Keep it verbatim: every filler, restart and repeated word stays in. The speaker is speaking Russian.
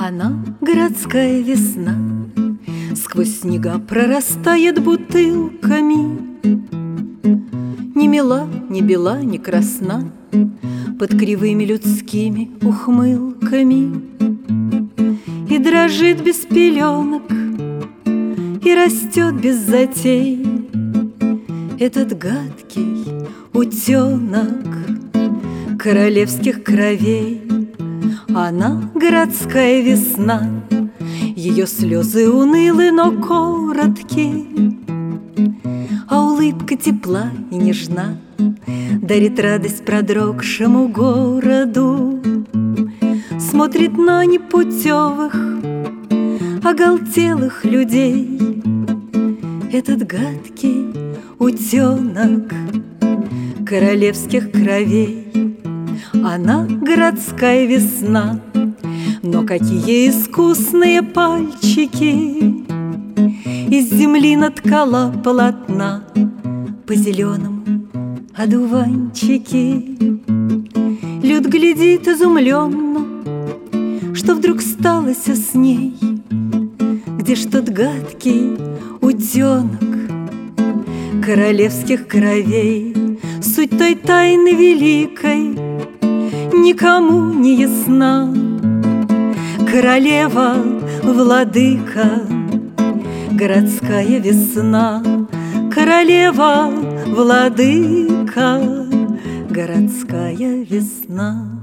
Она, городская весна, сквозь снега прорастает бутылками. Не мила, не бела, не красна под кривыми людскими ухмылками. И дрожит без пеленок, и растет без затей этот гадкий утенок королевских кровей. Она, городская весна, ее слезы унылы, но коротки, а улыбка тепла и нежна дарит радость продрогшему городу. Смотрит на непутевых, оголтелых людей этот гадкий утенок королевских кровей. Она, городская весна, но какие искусные пальчики из земли наткала полотна по зеленому одуванчики. Люд глядит изумленно, что вдруг сталося с ней, где ж тот гадкий утенок королевских кровей. Суть той тайны великой никому не ясна. Королева, владыка, городская весна. Королева, владыка, городская весна.